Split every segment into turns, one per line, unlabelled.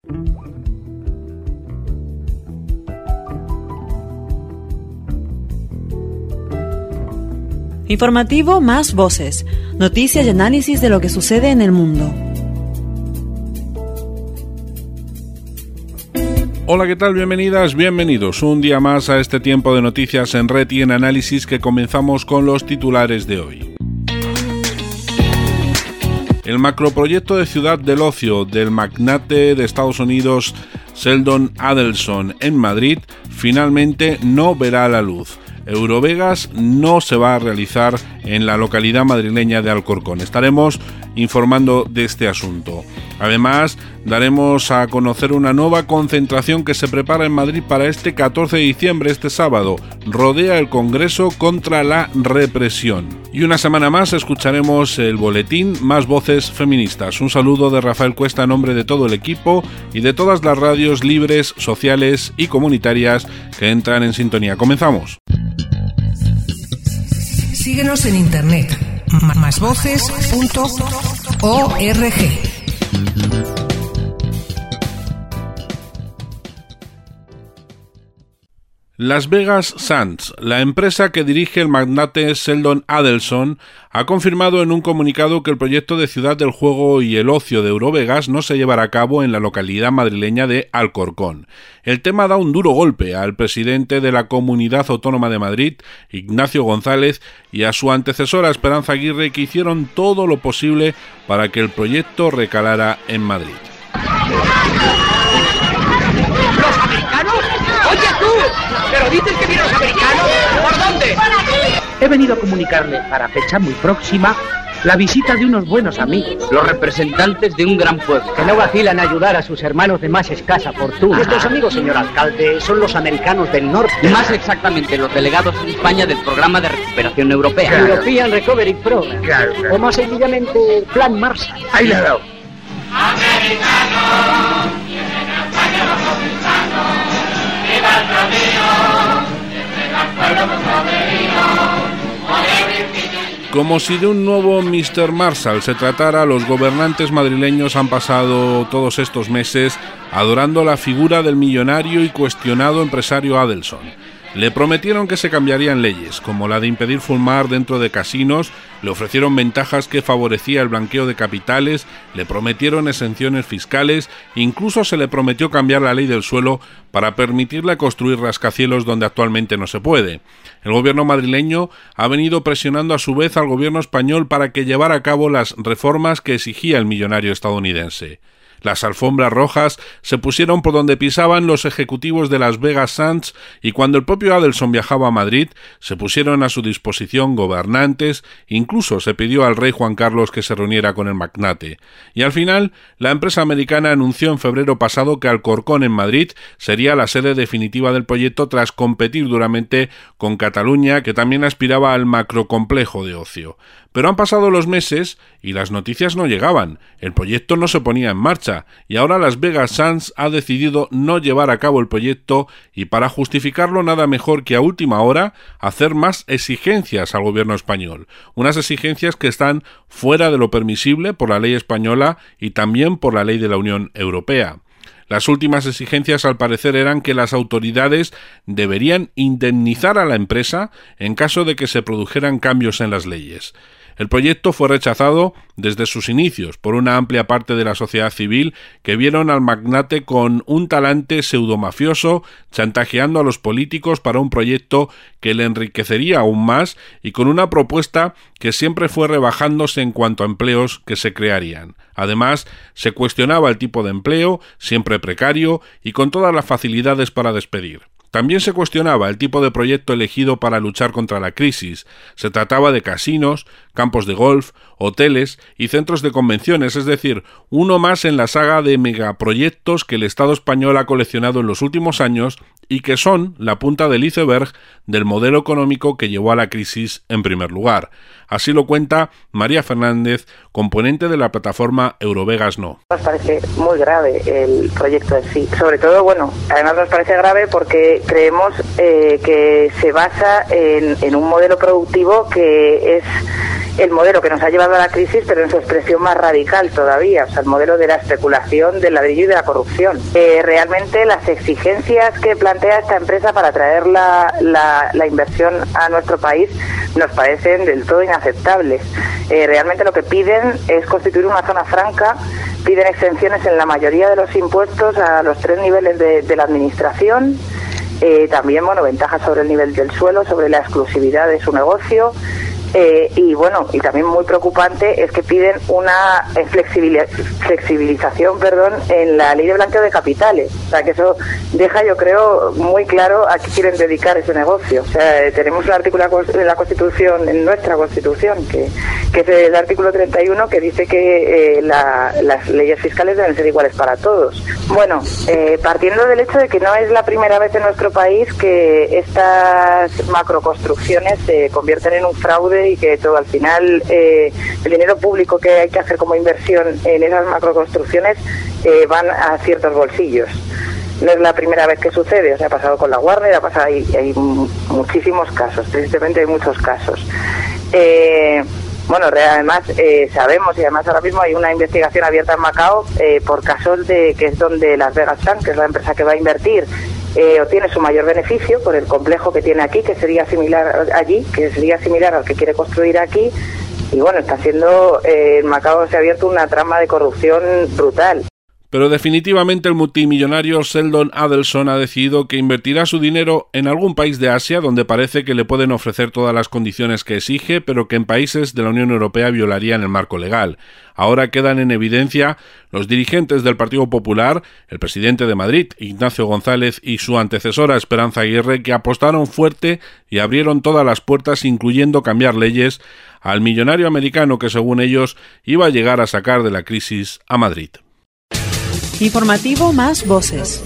Informativo Más Voces. Noticias y análisis de lo que sucede en el mundo.
Hola, ¿qué tal? Bienvenidas, bienvenidos un día más a este tiempo de noticias en red y en análisis que comenzamos con los titulares de hoy. El macroproyecto de ciudad del ocio del magnate de Estados Unidos Sheldon Adelson en Madrid finalmente no verá la luz. Eurovegas no se va a realizar en la localidad madrileña de Alcorcón. Estaremos informando de este asunto. Además, daremos a conocer una nueva concentración que se prepara en Madrid para este 14 de diciembre, este sábado. Rodea el Congreso contra la represión. Y una semana más escucharemos el boletín Más Voces Feministas. Un saludo de Rafael Cuesta en nombre de todo el equipo y de todas las radios libres, sociales y comunitarias que entran en sintonía. Comenzamos.
Síguenos en internet, másvoces.org.
Las Vegas Sands, la empresa que dirige el magnate Sheldon Adelson, ha confirmado en un comunicado que el proyecto de ciudad del juego y el ocio de Eurovegas no se llevará a cabo en la localidad madrileña de Alcorcón. El tema da un duro golpe al presidente de la Comunidad Autónoma de Madrid, Ignacio González, y a su antecesora Esperanza Aguirre, que hicieron todo lo posible para que el proyecto recalara en Madrid.
¿Los americanos? ¡Oye tú! ¿Pero dices que vienen los americanos? ¿Por dónde? He venido a comunicarle para fecha muy próxima la visita de unos buenos amigos, los representantes de un gran pueblo,
que no vacilan a ayudar a sus hermanos de más escasa fortuna.
Nuestros amigos, señor alcalde, son los americanos del norte.
Más exactamente, los delegados en España del Programa de Recuperación Europea.
Claro.
European Recovery Program.
Claro.
O más sencillamente, el Plan Marshall.
Ahí le he dado.
Americano, vienen a España los conquistados, viva el rodillo, entre el pueblo
Como si de un nuevo Mr. Marshall se tratara, los gobernantes madrileños han pasado todos estos meses adorando la figura del millonario y cuestionado empresario Adelson. Le prometieron que se cambiarían leyes, como la de impedir fumar dentro de casinos, le ofrecieron ventajas que favorecía el blanqueo de capitales, le prometieron exenciones fiscales, incluso se le prometió cambiar la ley del suelo para permitirle construir rascacielos donde actualmente no se puede. El gobierno madrileño ha venido presionando a su vez al gobierno español para que llevara a cabo las reformas que exigía el millonario estadounidense. Las alfombras rojas se pusieron por donde pisaban los ejecutivos de Las Vegas Sands y cuando el propio Adelson viajaba a Madrid se pusieron a su disposición gobernantes, incluso se pidió al rey Juan Carlos que se reuniera con el magnate. Y al final, la empresa americana anunció en febrero pasado que Alcorcón en Madrid sería la sede definitiva del proyecto tras competir duramente con Cataluña, que también aspiraba al macrocomplejo de ocio. Pero han pasado los meses y las noticias no llegaban, el proyecto no se ponía en marcha y ahora Las Vegas Sands ha decidido no llevar a cabo el proyecto y para justificarlo nada mejor que a última hora hacer más exigencias al gobierno español, unas exigencias que están fuera de lo permisible por la ley española y también por la ley de la Unión Europea. Las últimas exigencias al parecer eran que las autoridades deberían indemnizar a la empresa en caso de que se produjeran cambios en las leyes. El proyecto fue rechazado desde sus inicios por una amplia parte de la sociedad civil que vieron al magnate con un talante pseudomafioso chantajeando a los políticos para un proyecto que le enriquecería aún más y con una propuesta que siempre fue rebajándose en cuanto a empleos que se crearían. Además, se cuestionaba el tipo de empleo, siempre precario y con todas las facilidades para despedir. También se cuestionaba el tipo de proyecto elegido para luchar contra la crisis. Se trataba de casinos, campos de golf, hoteles y centros de convenciones, es decir, uno más en la saga de megaproyectos que el Estado español ha coleccionado en los últimos años y que son la punta del iceberg del modelo económico que llevó a la crisis en primer lugar. Así lo cuenta María Fernández, componente de la plataforma Eurovegas No.
Nos parece muy grave el proyecto en sí. Sobre todo, además nos parece grave porque creemos que se basa en un modelo productivo que es el modelo que nos ha llevado a la crisis, pero en su expresión más radical todavía, o sea, el modelo de la especulación, del ladrillo y de la corrupción. Realmente las exigencias que plantea esta empresa para traer la inversión a nuestro país nos parecen del todo inaceptables. Realmente lo que piden es constituir una zona franca, piden exenciones en la mayoría de los impuestos a los 3 niveles de la administración, también, bueno, ventajas sobre el nivel del suelo, sobre la exclusividad de su negocio. Y también muy preocupante es que piden una flexibilización en la ley de blanqueo de capitales. O sea, que eso deja, yo creo, muy claro a qué quieren dedicar ese negocio. O sea, tenemos un artículo en la Constitución, en nuestra Constitución, que es el artículo 31, que dice que las leyes fiscales deben ser iguales para todos. Bueno, partiendo del hecho de que no es la primera vez en nuestro país que estas macroconstrucciones se convierten en un fraude y que todo al final el dinero público que hay que hacer como inversión en esas macroconstrucciones van a ciertos bolsillos. No es la primera vez que sucede, o sea, ha pasado con la Warner, hay muchísimos casos, tristemente hay muchos casos. Además sabemos, y además ahora mismo hay una investigación abierta en Macao por casos que es donde Las Vegas Sands, que es la empresa que va a invertir, obtiene su mayor beneficio por el complejo que tiene aquí, que sería similar allí, que sería similar al que quiere construir aquí. Y bueno, está haciendo, en Macao se ha abierto una trama de corrupción brutal.
Pero definitivamente el multimillonario Sheldon Adelson ha decidido que invertirá su dinero en algún país de Asia donde parece que le pueden ofrecer todas las condiciones que exige, pero que en países de la Unión Europea violarían el marco legal. Ahora quedan en evidencia los dirigentes del Partido Popular, el presidente de Madrid, Ignacio González, y su antecesora Esperanza Aguirre, que apostaron fuerte y abrieron todas las puertas, incluyendo cambiar leyes, al millonario americano que, según ellos, iba a llegar a sacar de la crisis a Madrid.
Informativo Más Voces.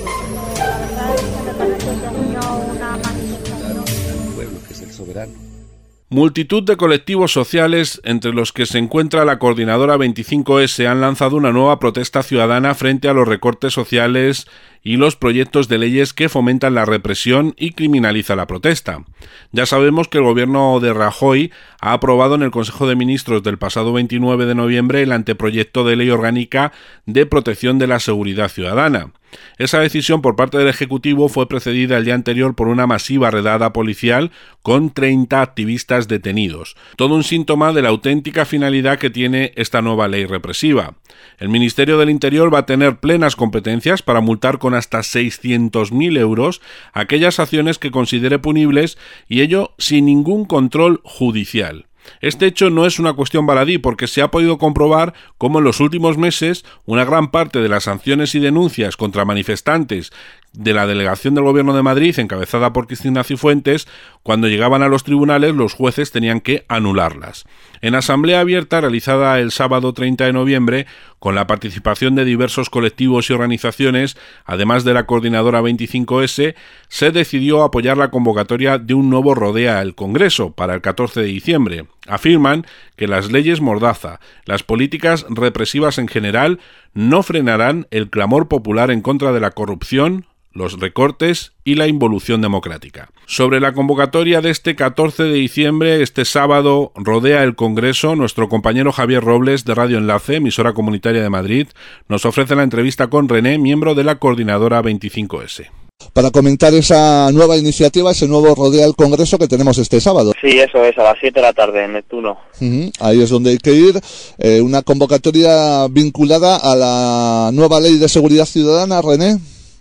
Multitud de colectivos sociales, entre los que se encuentra la Coordinadora 25S, han lanzado una nueva protesta ciudadana frente a los recortes sociales y los proyectos de leyes que fomentan la represión y criminaliza la protesta. Ya sabemos que el gobierno de Rajoy ha aprobado en el Consejo de Ministros del pasado 29 de noviembre el anteproyecto de ley orgánica de protección de la seguridad ciudadana. Esa decisión por parte del Ejecutivo fue precedida el día anterior por una masiva redada policial con 30 activistas detenidos. Todo un síntoma de la auténtica finalidad que tiene esta nueva ley represiva. El Ministerio del Interior va a tener plenas competencias para multar con hasta 600.000 euros aquellas acciones que considere punibles, y ello sin ningún control judicial. Este hecho no es una cuestión baladí, porque se ha podido comprobar cómo en los últimos meses una gran parte de las sanciones y denuncias contra manifestantes de la delegación del Gobierno de Madrid, encabezada por Cristina Cifuentes, cuando llegaban a los tribunales los jueces tenían que anularlas. En asamblea abierta realizada el sábado 30 de noviembre, con la participación de diversos colectivos y organizaciones, además de la Coordinadora 25S, se decidió apoyar la convocatoria de un nuevo Rodea el Congreso para el 14 de diciembre. Afirman que las leyes mordaza, las políticas represivas en general, no frenarán el clamor popular en contra de la corrupción, los recortes y la involución democrática. Sobre la convocatoria de este 14 de diciembre, este sábado, Rodea el Congreso, nuestro compañero Javier Robles, de Radio Enlace, emisora comunitaria de Madrid, nos ofrece la entrevista con René, miembro de la Coordinadora 25S.
Para comentar esa nueva iniciativa, ese nuevo Rodea el Congreso que tenemos este sábado.
Sí, eso es, a las 7 de la tarde en Neptuno.
Ahí es donde hay que ir. Una convocatoria vinculada a la nueva Ley de Seguridad Ciudadana, René.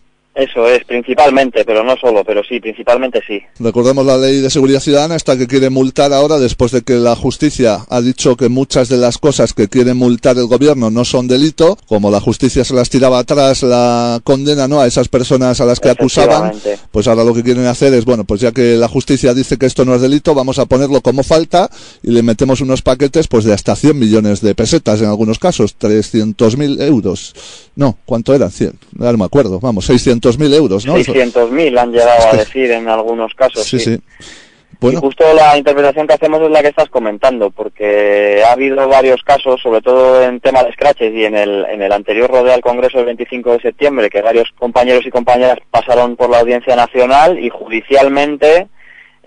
Eso es, principalmente, pero no solo, pero sí, principalmente sí.
Recordemos la Ley de Seguridad Ciudadana, esta que quiere multar ahora, después de que la justicia ha dicho que muchas de las cosas que quiere multar el gobierno no son delito, como la justicia se las tiraba atrás, la condena, ¿no?, a esas personas a las que acusaban, pues ahora lo que quieren hacer es, bueno, pues ya que la justicia dice que esto no es delito, vamos a ponerlo como falta y le metemos unos paquetes pues de hasta 100 millones de pesetas en algunos casos, 300.000 euros. No, ¿cuánto eran? 100, no me acuerdo, vamos, 600.000 euros, ¿no?
600.000 han llegado a decir en algunos casos, sí.
Bueno.
Y justo la interpretación que hacemos es la que estás comentando, porque ha habido varios casos, sobre todo en tema de scratches y en el anterior Rodea al Congreso del 25 de septiembre, que varios compañeros y compañeras pasaron por la Audiencia Nacional y judicialmente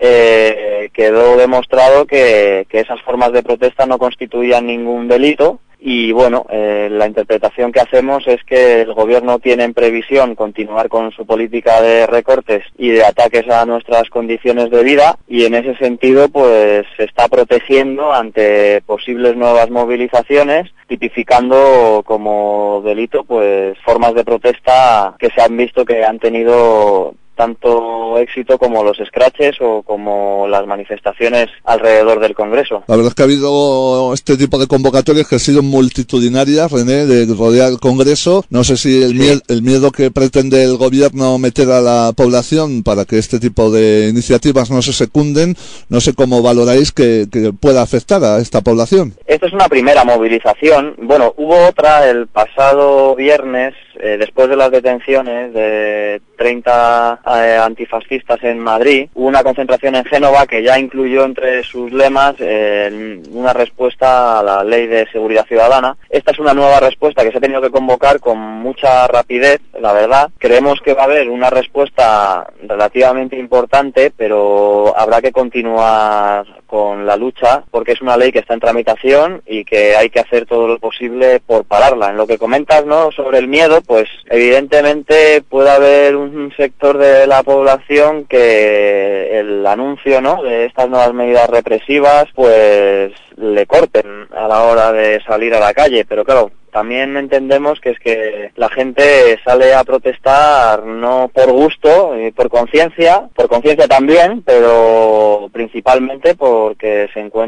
quedó demostrado que esas formas de protesta no constituían ningún delito. Y bueno, la interpretación que hacemos es que el gobierno tiene en previsión continuar con su política de recortes y de ataques a nuestras condiciones de vida, y en ese sentido pues se está protegiendo ante posibles nuevas movilizaciones, tipificando como delito pues formas de protesta que se han visto que han tenido tanto éxito como los scratches o como las manifestaciones alrededor del Congreso.
La verdad es que ha habido este tipo de convocatorias que han sido multitudinarias, René, de rodear el Congreso. No sé si el miedo que pretende el gobierno meter a la población para que este tipo de iniciativas no se secunden, no sé cómo valoráis que pueda afectar a esta población.
Esta es una primera movilización. Bueno, hubo otra el pasado viernes, después de las detenciones de 30 antifascistas en Madrid. Hubo una concentración en Génova que ya incluyó entre sus lemas una respuesta a la Ley de Seguridad Ciudadana. Esta es una nueva respuesta que se ha tenido que convocar con mucha rapidez, la verdad. Creemos que va a haber una respuesta relativamente importante, pero habrá que continuar con la lucha porque es una ley que está en tramitación y que hay que hacer todo lo posible por pararla. En lo que comentas, ¿no?, sobre el miedo, pues evidentemente puede haber un sector de la población que el anuncio, ¿no?, de estas nuevas medidas represivas pues le corten a la hora de salir a la calle, pero claro, también entendemos que es que la gente sale a protestar no por gusto, por conciencia también, pero principalmente porque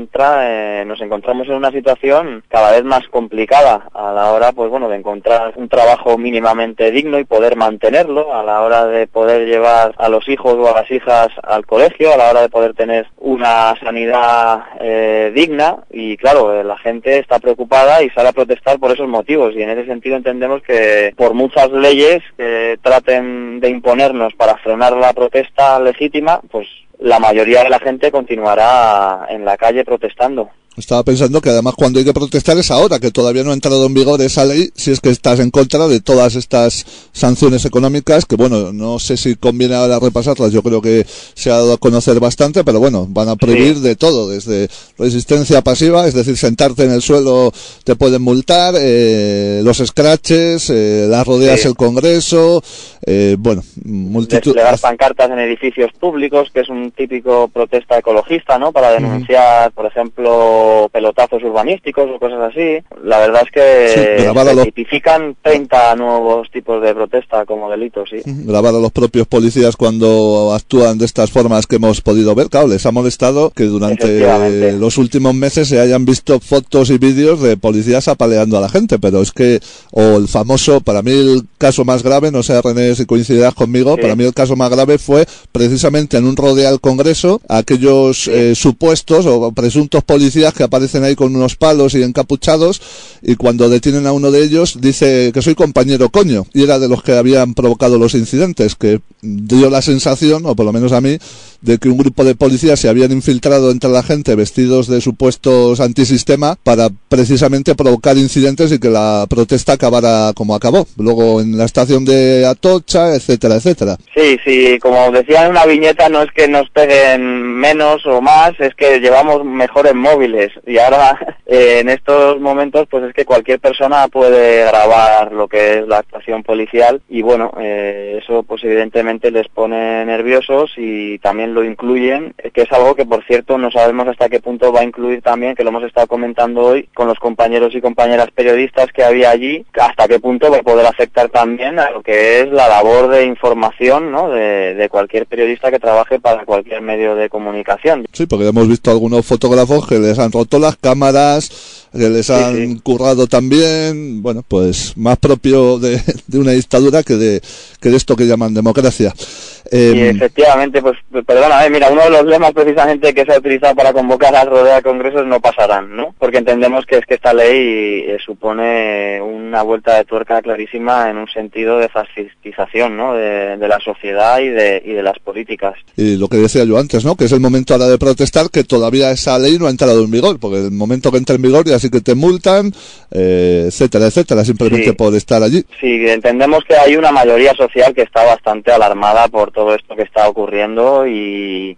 nos encontramos en una situación cada vez más complicada a la hora, pues bueno, de encontrar un trabajo mínimamente digno y poder mantenerlo, a la hora de poder llevar a los hijos o a las hijas al colegio, a la hora de poder tener una sanidad digna, y claro, la gente está preocupada y sale a protestar por esos motivos, y en ese sentido entendemos que por muchas leyes que traten de imponernos para frenar la protesta legítima, pues la mayoría de la gente continuará en la calle protestando.
Estaba pensando que además cuando hay que protestar es ahora, que todavía no ha entrado en vigor esa ley, si es que estás en contra de todas estas sanciones económicas, que bueno, no sé si conviene ahora repasarlas, yo creo que se ha dado a conocer bastante, pero bueno, van a prohibir de todo, desde resistencia pasiva, es decir, sentarte en el suelo te pueden multar, los scratches, las rodeas el Congreso, bueno, multitud...
Desplegar pancartas en edificios públicos, que es un típico protesta ecologista, ¿no?, para denunciar, por ejemplo, pelotazos urbanísticos o cosas así. La verdad es que se tipifican 30 nuevos tipos de protesta como delitos, sí.
Grabar a los propios cuando actúan de estas formas que hemos podido ver. Claro, les ha molestado que durante los últimos meses se hayan visto fotos y vídeos de policías apaleando a la gente, pero es que, o el famoso, para mí el caso más grave, no sé, René, si coincidirás conmigo, para mí el caso más grave fue precisamente en un rodeo al Congreso, aquellos supuestos o presuntos policías que aparecen ahí con unos palos y encapuchados, y cuando detienen a uno de ellos dice que soy compañero coño, y era de los que habían provocado los incidentes, que dio la sensación, o por lo menos a mí, de que un grupo de policías se habían infiltrado entre la gente vestidos de supuestos antisistema para precisamente provocar incidentes y que la protesta acabara como acabó, luego en la estación de Atocha, etcétera, etcétera.
Sí, como decía en una viñeta, no es que nos peguen menos o más, es que llevamos mejores móviles, y ahora en estos momentos pues es que cualquier persona puede grabar lo que es la actuación policial, y bueno, eso pues evidentemente les pone nerviosos, y también lo incluyen, que es algo que por cierto no sabemos hasta qué punto va a incluir también, que lo hemos estado comentando hoy con los compañeros y compañeras periodistas que había allí, hasta qué punto va a poder afectar también a lo que es la labor de información, ¿no?, de cualquier periodista que trabaje para cualquier medio de comunicación.
Sí, porque hemos visto algunos fotógrafos que les han roto las cámaras, que les han currado también, bueno, pues más propio de una dictadura que de esto que llaman democracia.
Y efectivamente, pues perdona, mira, uno de los lemas precisamente que se ha utilizado para convocar a rodear congresos no pasarán, ¿no? Porque entendemos que es que esta ley supone una vuelta de tuerca clarísima en un sentido de fascistización, ¿no?, de la sociedad y de las políticas.
Y lo que decía yo antes, ¿no?, que es el momento ahora de protestar, que todavía esa ley no ha entrado en vigor, porque el momento que entre en vigor ya sí que te multan, etcétera, etcétera, simplemente por estar allí.
Sí, entendemos que hay una mayoría social que está bastante alarmada por todo esto que está ocurriendo, y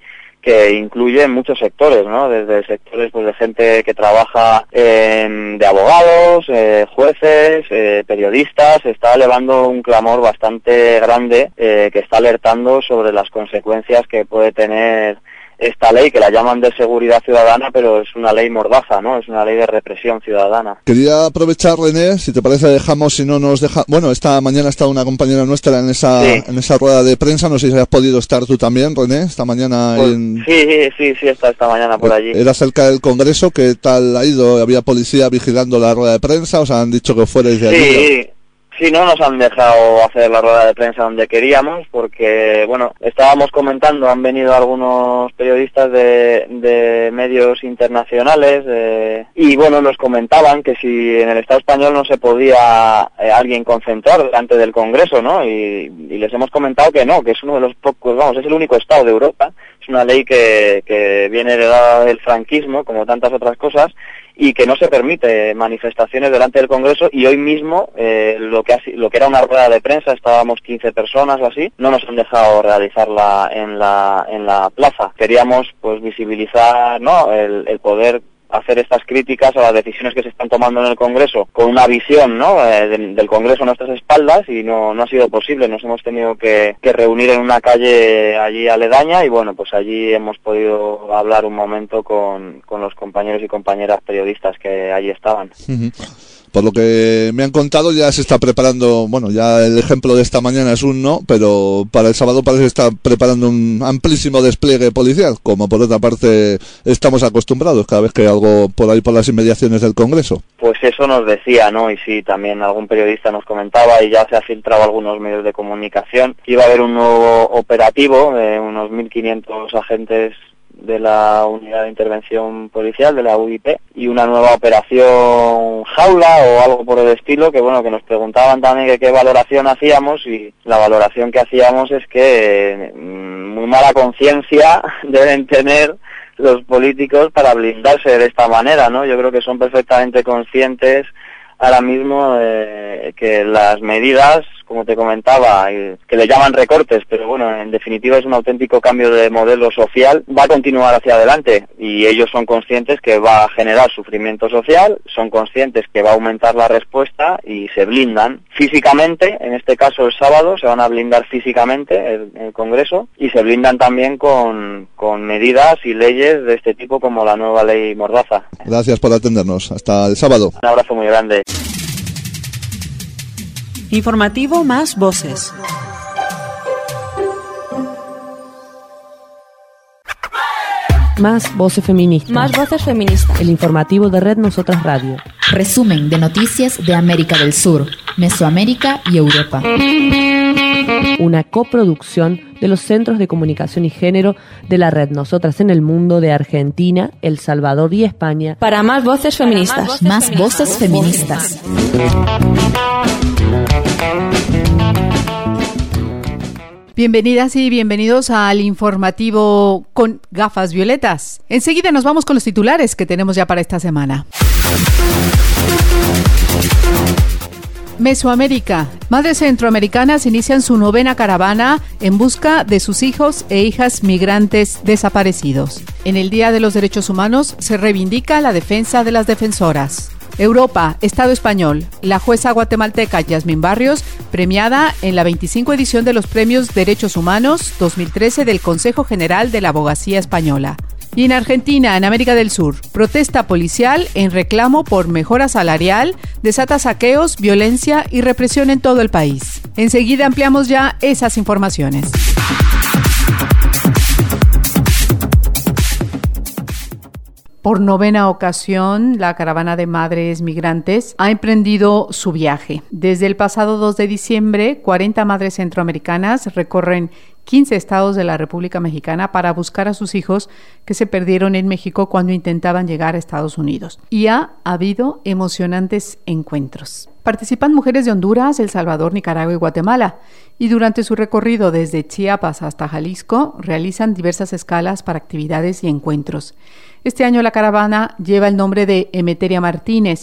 que incluye muchos sectores, ¿no? Desde sectores pues de gente que trabaja de abogados, jueces, periodistas. Se está elevando un clamor bastante grande que está alertando sobre las consecuencias que puede tener esta ley, que la llaman de seguridad ciudadana, pero es una ley mordaza, ¿no? Es una ley de represión ciudadana.
Quería aprovechar, René, si te parece dejamos, si no nos deja... Bueno, esta mañana está una compañera nuestra en esa rueda de prensa, no sé si has podido estar tú también, René, esta mañana
pues, Sí, está esta mañana por allí.
Era cerca del Congreso, ¿qué tal ha ido? ¿Había policía vigilando la rueda de prensa? ¿Os han dicho que fuerais de allí?
Sí, no nos han dejado hacer la rueda de prensa donde queríamos porque, bueno, estábamos comentando, han venido algunos periodistas de medios internacionales y, bueno, nos comentaban que si en el Estado español no se podía alguien concentrar delante del Congreso, ¿no? Y les hemos comentado que no, que es uno de los pocos, vamos, es el único Estado de Europa, es una ley que viene heredada del franquismo, como tantas otras cosas, y que no se permite manifestaciones delante del Congreso, y hoy mismo lo que era una rueda de prensa, estábamos 15 personas o así, no nos han dejado realizarla en la plaza. Queríamos pues visibilizar, ¿no?, el poder hacer estas críticas a las decisiones que se están tomando en el Congreso con una visión, ¿no?, del Congreso a nuestras espaldas, y no ha sido posible. Nos hemos tenido que reunir en una calle allí aledaña y, bueno, pues allí hemos podido hablar un momento con los compañeros y compañeras periodistas que allí estaban.
Uh-huh. Por lo que me han contado, ya se está preparando, bueno, ya el ejemplo de esta mañana es un no, pero para el sábado parece que está preparando un amplísimo despliegue policial, como por otra parte estamos acostumbrados cada vez que hay algo por ahí por las inmediaciones del Congreso.
Pues eso nos decía, ¿no? Y sí, también algún periodista nos comentaba, y ya se ha filtrado algunos medios de comunicación, que iba a haber un nuevo operativo de unos 1.500 agentes de la Unidad de Intervención Policial, de la UIP, y una nueva operación Jaula o algo por el estilo, que bueno, que nos preguntaban también que qué valoración hacíamos, y la valoración que hacíamos es que muy mala conciencia deben tener los políticos para blindarse de esta manera, ¿no? Yo creo que son perfectamente conscientes ahora mismo que las medidas, como te comentaba, que le llaman recortes, pero bueno, en definitiva es un auténtico cambio de modelo social, va a continuar hacia adelante, y ellos son conscientes que va a generar sufrimiento social, son conscientes que va a aumentar la respuesta y se blindan físicamente. En este caso el sábado se van a blindar físicamente el Congreso, y se blindan también con medidas y leyes de este tipo, como la nueva ley Mordaza.
Gracias por atendernos. Hasta el sábado.
Un abrazo muy grande.
Informativo Más Voces.
Más voces feministas.
Más voces feministas.
El informativo de Red Nosotras Radio.
Resumen de noticias de América del Sur, Mesoamérica y Europa.
Una coproducción de los Centros de Comunicación y Género de la Red Nosotras en el Mundo de Argentina, El Salvador y España.
Para más voces feministas.
Más voces feministas.
Bienvenidas y bienvenidos al informativo con gafas violetas. Enseguida nos vamos con los titulares que tenemos ya para esta semana. Mesoamérica. Madres centroamericanas inician su 9ª caravana en busca de sus hijos e hijas migrantes desaparecidos. En el Día de los Derechos Humanos se reivindica la defensa de las defensoras. Europa, Estado español. La jueza guatemalteca Yasmín Barrios, premiada en la 25 edición de los Premios Derechos Humanos 2013 del Consejo General de la Abogacía Española. Y en Argentina, en América del Sur, protesta policial en reclamo por mejora salarial, desata saqueos, violencia y represión en todo el país. Enseguida ampliamos ya esas informaciones. Por 9ª ocasión, la caravana de madres migrantes ha emprendido su viaje. Desde el pasado 2 de diciembre, 40 madres centroamericanas recorren 15 estados de la República Mexicana para buscar a sus hijos que se perdieron en México cuando intentaban llegar a Estados Unidos. Y ha habido emocionantes encuentros. Participan mujeres de Honduras, El Salvador, Nicaragua y Guatemala. Y durante su recorrido desde Chiapas hasta Jalisco, realizan diversas escalas para actividades y encuentros. Este año la caravana lleva el nombre de Emeteria Martínez,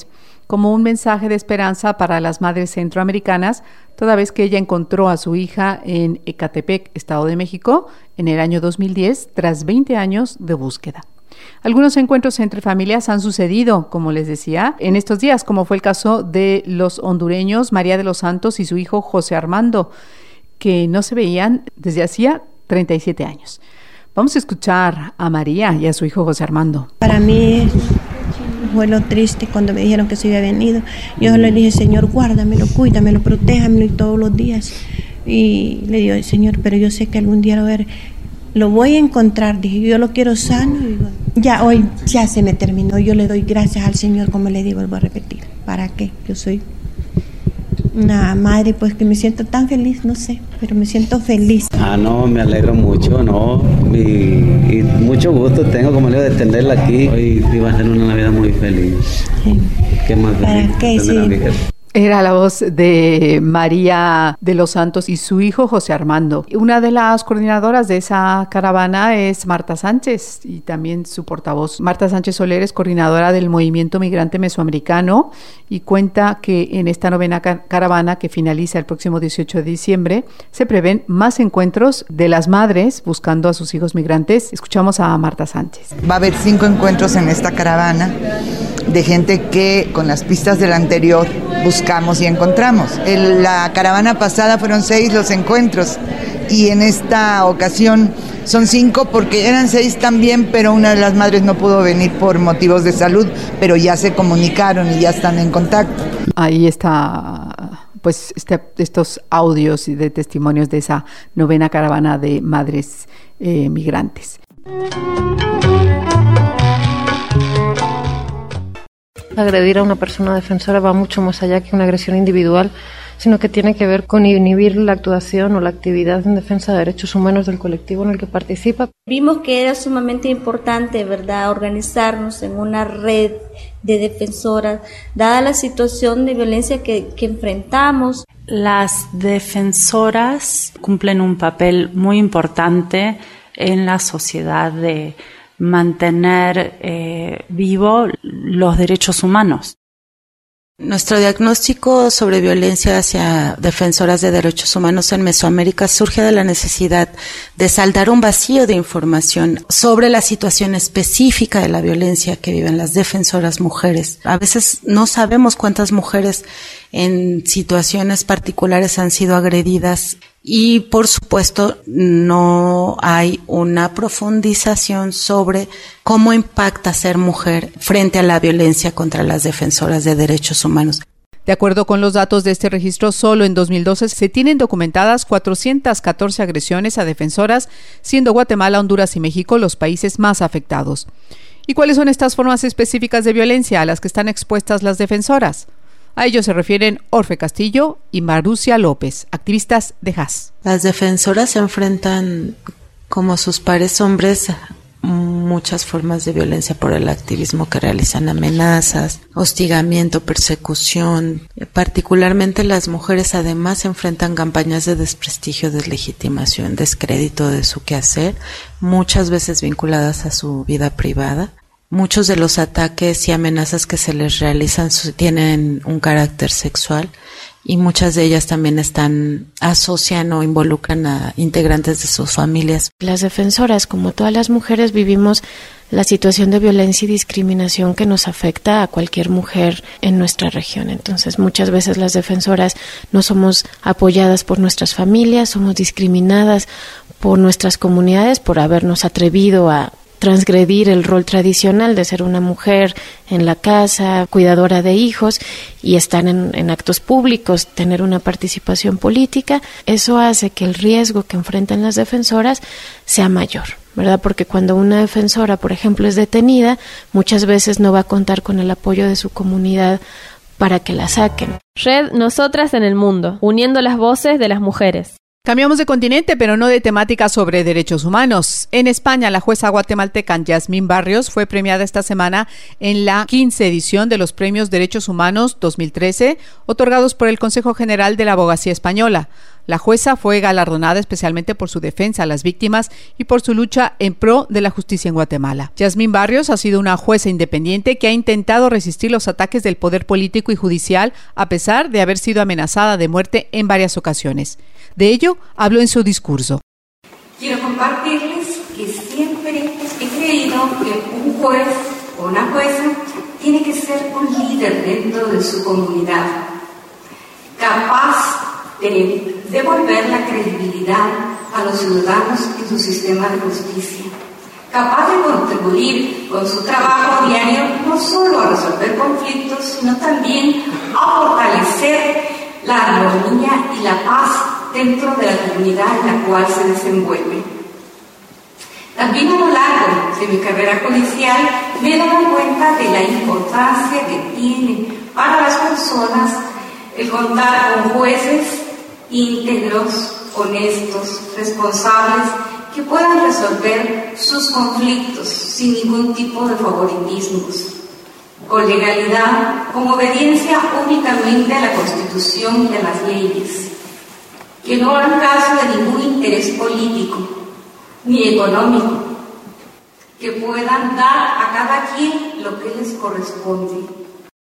como un mensaje de esperanza para las madres centroamericanas, toda vez que ella encontró a su hija en Ecatepec, Estado de México, en el año 2010, tras 20 años de búsqueda. Algunos encuentros entre familias han sucedido, como les decía, en estos días, como fue el caso de los hondureños María de los Santos y su hijo José Armando, que no se veían desde hacía 37 años. Vamos a escuchar a María y a su hijo José Armando.
Para mí fue lo triste cuando me dijeron que se había venido. Yo le dije, Señor, guárdamelo, cuídamelo, protéjamelo y todos los días. Y le digo, Señor, pero yo sé que algún día lo voy a encontrar. Dije, yo lo quiero sano. Y ya hoy ya se me terminó. Yo le doy gracias al Señor, como le digo, vuelvo a repetir. ¿Para qué? Yo soy una madre, pues que me siento tan feliz, no sé, pero me siento feliz.
No, me alegro mucho, y mucho gusto tengo, como le digo, de tenerla aquí. Hoy iba a ser una Navidad muy feliz. Sí. ¿Qué más feliz?
¿Para qué? Sí.
Era la voz de María de los Santos y su hijo José Armando. Una de las coordinadoras de esa caravana es Marta Sánchez y también su portavoz. Marta Sánchez Soler es coordinadora del Movimiento Migrante Mesoamericano y cuenta que en esta novena caravana, que finaliza el próximo 18 de diciembre, se prevén más encuentros de las madres buscando a sus hijos migrantes. Escuchamos a Marta Sánchez.
Va a haber 5 encuentros en esta caravana de gente que con las pistas del anterior buscamos y encontramos. En la caravana pasada fueron 6 los encuentros y en esta ocasión son 5 porque eran 6 también, pero una de las madres no pudo venir por motivos de salud, pero ya se comunicaron y ya están en contacto.
Ahí está, pues, estos audios y de testimonios de esa novena caravana de madres migrantes.
Agredir a una persona defensora va mucho más allá que una agresión individual, sino que tiene que ver con inhibir la actuación o la actividad en defensa de derechos humanos del colectivo en el que participa.
Vimos que era sumamente importante, ¿verdad?, organizarnos en una red de defensoras, dada la situación de violencia que enfrentamos.
Las defensoras cumplen un papel muy importante en la sociedad de mantener vivo los derechos humanos.
Nuestro diagnóstico sobre violencia hacia defensoras de derechos humanos en Mesoamérica surge de la necesidad de saldar un vacío de información sobre la situación específica de la violencia que viven las defensoras mujeres. A veces no sabemos cuántas mujeres en situaciones particulares han sido agredidas y, por supuesto, no hay una profundización sobre cómo impacta ser mujer frente a la violencia contra las defensoras de derechos humanos.
De acuerdo con los datos de este registro, solo en 2012 se tienen documentadas 414 agresiones a defensoras, siendo Guatemala, Honduras y México los países más afectados. ¿Y cuáles son estas formas específicas de violencia a las que están expuestas las defensoras? A ello se refieren Orfe Castillo y Marucia López, activistas de JAS.
Las defensoras se enfrentan, como sus pares hombres, muchas formas de violencia por el activismo que realizan: amenazas, hostigamiento, persecución. Particularmente las mujeres además se enfrentan campañas de desprestigio, deslegitimación, descrédito de su quehacer, muchas veces vinculadas a su vida privada. Muchos de los ataques y amenazas que se les realizan tienen un carácter sexual y muchas de ellas también asocian o involucran a integrantes de sus familias.
Las defensoras, como todas las mujeres, vivimos la situación de violencia y discriminación que nos afecta a cualquier mujer en nuestra región. Entonces, muchas veces las defensoras no somos apoyadas por nuestras familias, somos discriminadas por nuestras comunidades por habernos atrevido a transgredir el rol tradicional de ser una mujer en la casa, cuidadora de hijos, y estar en actos públicos, tener una participación política. Eso hace que el riesgo que enfrentan las defensoras sea mayor, ¿verdad? Porque cuando una defensora, por ejemplo, es detenida, muchas veces no va a contar con el apoyo de su comunidad para que la saquen.
Red Nosotras en el Mundo, uniendo las voces de las mujeres.
Cambiamos de continente, pero no de temática sobre derechos humanos. En España, la jueza guatemalteca Yasmín Barrios fue premiada esta semana en la 15ª edición de los Premios Derechos Humanos 2013, otorgados por el Consejo General de la Abogacía Española. La jueza fue galardonada especialmente por su defensa a las víctimas y por su lucha en pro de la justicia en Guatemala. Yasmín Barrios ha sido una jueza independiente que ha intentado resistir los ataques del poder político y judicial a pesar de haber sido amenazada de muerte en varias ocasiones. De ello habló en su discurso.
Quiero compartirles que siempre he creído que un juez o una jueza tiene que ser un líder dentro de su comunidad, capaz de devolver la credibilidad a los ciudadanos en su sistema de justicia, capaz de contribuir con su trabajo diario no solo a resolver conflictos, sino también a fortalecer la armonía y la paz dentro de la comunidad en la cual se desenvuelve. También a lo largo de mi carrera policial me he dado cuenta de la importancia que tiene para las personas el contar con jueces íntegros, honestos, responsables, que puedan resolver sus conflictos sin ningún tipo de favoritismos, con legalidad, con obediencia únicamente a la Constitución y a las leyes, que no hagan caso de ningún interés político ni económico, que puedan dar a cada quien lo que les corresponde.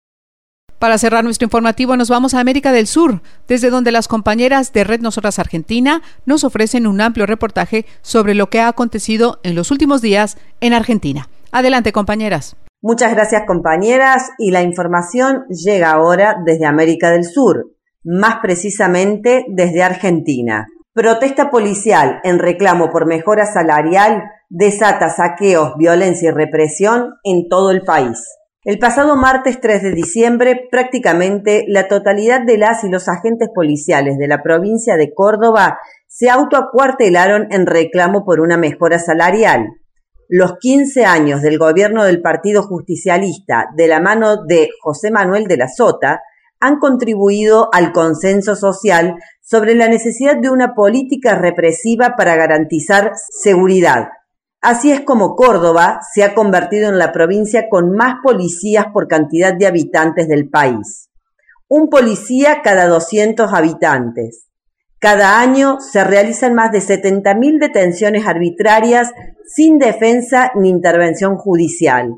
Para cerrar nuestro informativo nos vamos a América del Sur, desde donde las compañeras de Red Nosotras Argentina nos ofrecen un amplio reportaje sobre lo que ha acontecido en los últimos días en Argentina. Adelante, compañeras.
Muchas gracias, compañeras, y la información llega ahora desde América del Sur, más precisamente desde Argentina. Protesta policial en reclamo por mejora salarial desata saqueos, violencia y represión en todo el país. El pasado martes 3 de diciembre, prácticamente la totalidad de las y los agentes policiales de la provincia de Córdoba se autoacuartelaron en reclamo por una mejora salarial. Los 15 años del gobierno del Partido Justicialista, de la mano de José Manuel de la Sota, han contribuido al consenso social sobre la necesidad de una política represiva para garantizar seguridad. Así es como Córdoba se ha convertido en la provincia con más policías por cantidad de habitantes del país. Un policía cada 200 habitantes. Cada año se realizan más de 70.000 detenciones arbitrarias sin defensa ni intervención judicial.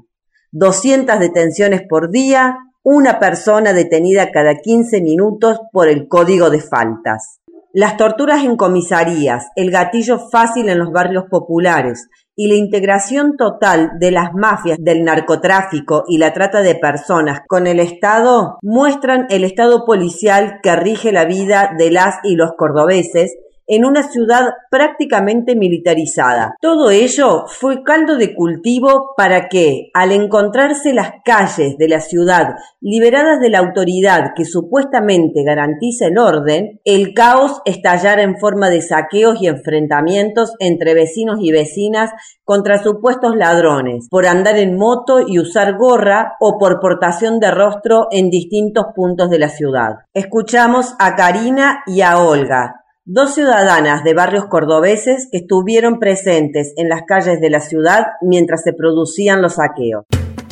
200 detenciones por día, una persona detenida cada 15 minutos por el Código de Faltas. Las torturas en comisarías, el gatillo fácil en los barrios populares y la integración total de las mafias del narcotráfico y la trata de personas con el Estado muestran el Estado policial que rige la vida de las y los cordobeses en una ciudad prácticamente militarizada. Todo ello fue caldo de cultivo para que, al encontrarse las calles de la ciudad liberadas de la autoridad que supuestamente garantiza el orden, el caos estallara en forma de saqueos y enfrentamientos entre vecinos y vecinas contra supuestos ladrones, por andar en moto y usar gorra o por portación de rostro en distintos puntos de la ciudad. Escuchamos a Karina y a Olga, dos ciudadanas de barrios cordobeses que estuvieron presentes en las calles de la ciudad mientras se producían los saqueos.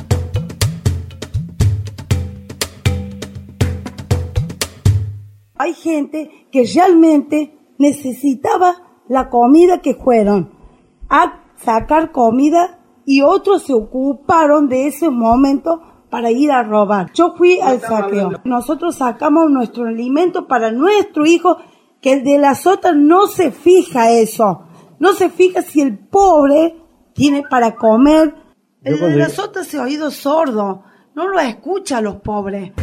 Hay gente que realmente necesitaba la comida que fueron a sacar comida y otros se ocuparon de ese momento para ir a robar. Yo fui al saqueo. Nosotros sacamos nuestro alimento para nuestro hijo, que el de la Sota no se fija eso. No se fija si el pobre tiene para comer. El de la Sota se ha oído sordo. No lo escucha a los pobres.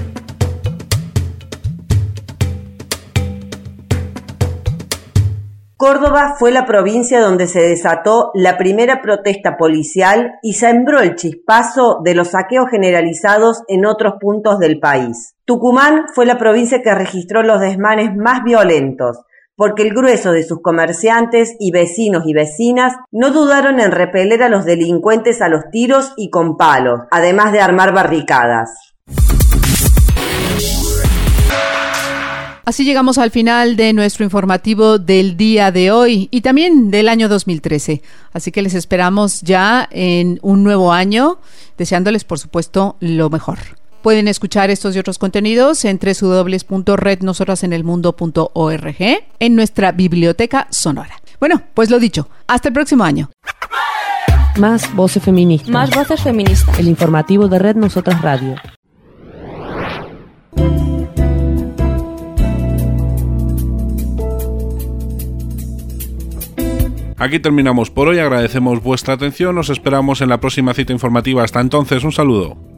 Córdoba fue la provincia donde se desató la primera protesta policial y sembró el chispazo de los saqueos generalizados en otros puntos del país. Tucumán fue la provincia que registró los desmanes más violentos, porque el grueso de sus comerciantes y vecinos y vecinas no dudaron en repeler a los delincuentes a los tiros y con palos, además de armar barricadas.
Así llegamos al final de nuestro informativo del día de hoy y también del año 2013. Así que les esperamos ya en un nuevo año, deseándoles, por supuesto, lo mejor. Pueden escuchar estos y otros contenidos en www.rednosotrasenelmundo.org en nuestra biblioteca sonora. Bueno, pues lo dicho, hasta el próximo año.
Más voces feministas.
Más voces feministas.
El informativo de Red Nosotras Radio.
Aquí terminamos por hoy, agradecemos vuestra atención, os esperamos en la próxima cita informativa. Hasta entonces, un saludo.